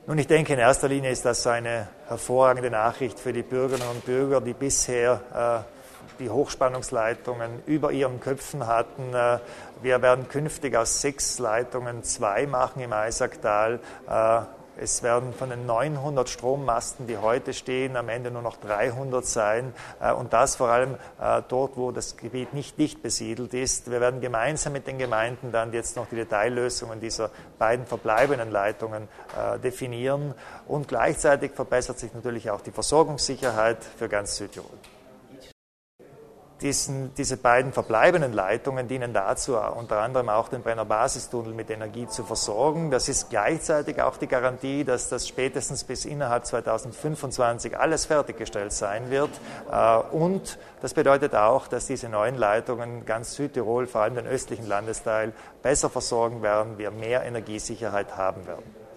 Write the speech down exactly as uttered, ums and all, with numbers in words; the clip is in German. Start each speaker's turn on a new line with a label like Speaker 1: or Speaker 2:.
Speaker 1: Nun, ich denke, in erster Linie ist das eine hervorragende Nachricht für die Bürgerinnen und Bürger, die bisher äh, die Hochspannungsleitungen über ihren Köpfen hatten. Äh, wir werden künftig aus sechs Leitungen zwei machen im Eisacktal. Äh, Es werden von den neunhundert Strommasten, die heute stehen, am Ende nur noch dreihundert sein. Und das vor allem dort, wo das Gebiet nicht dicht besiedelt ist. Wir werden gemeinsam mit den Gemeinden dann jetzt noch die Detaillösungen dieser beiden verbleibenden Leitungen definieren. Und gleichzeitig verbessert sich natürlich auch die Versorgungssicherheit für ganz Südtirol. Diesen, diese beiden verbleibenden Leitungen dienen dazu, unter anderem auch den Brenner Basistunnel mit Energie zu versorgen. Das ist gleichzeitig auch die Garantie, dass das spätestens bis innerhalb zweitausendfünfundzwanzig alles fertiggestellt sein wird. Und das bedeutet auch, dass diese neuen Leitungen ganz Südtirol, vor allem den östlichen Landesteil, besser versorgen werden, wir mehr Energiesicherheit haben werden.